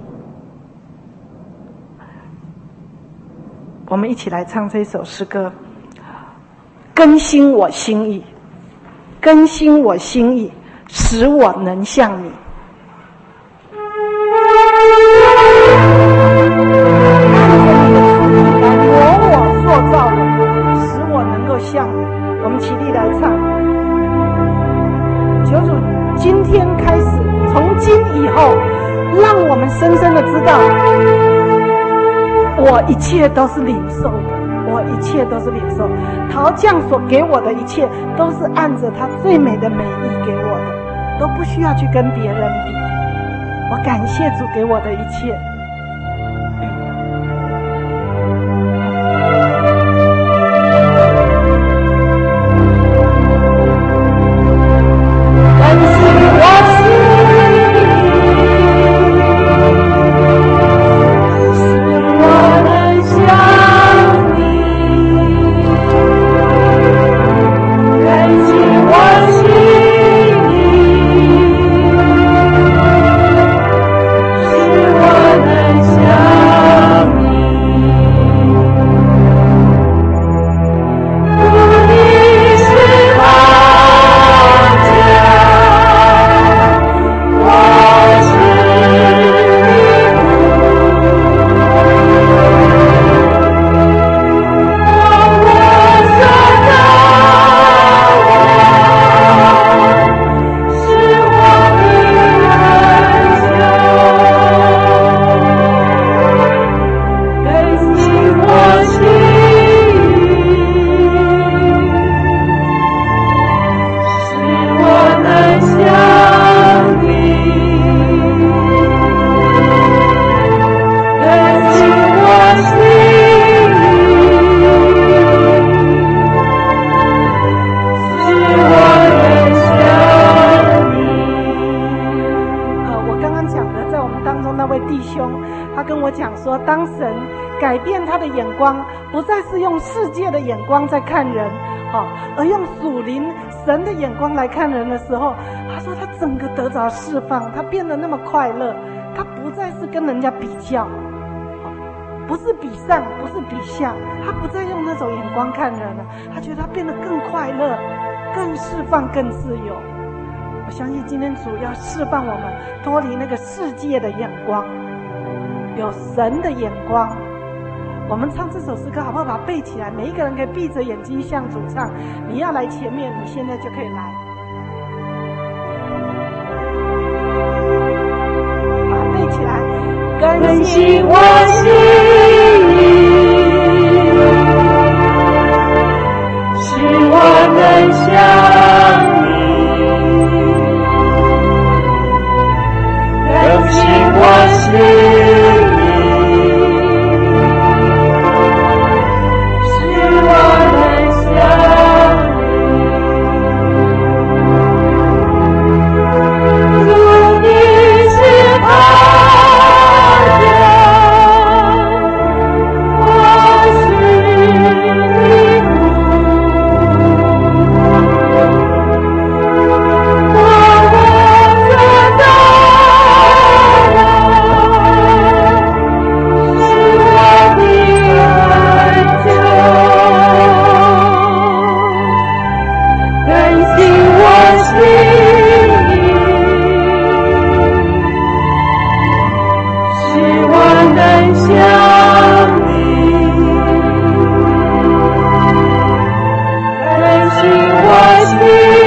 我们一起来唱这首诗歌，更新我心意，更新我心意，使我能像你。 像你，我们起立来唱。求主今天开始，从今以后，让我们深深的知道，我一切都是领受的，我一切都是领受。陶匠所给我的一切，都是按着他最美的美意给我的，都不需要去跟别人比。我感谢主给我的一切。不再是用世界的眼光在看人，好，而用属灵神的眼光来看人的时候，他说他整个得着释放，他变得那么快乐，他不再是跟人家比较，不是比上，不是比下，他不再用那种眼光看人了，他觉得他变得更快乐，更释放，更自由。我相信今天主要释放我们脱离那个世界的眼光，有神的眼光。我们唱这首诗歌好不好？把它背起来，每一个人可以闭着眼睛向主唱。你要来前面，你现在就可以来，把它背起来。更新我心意，使我能像你。更新我心意。我心。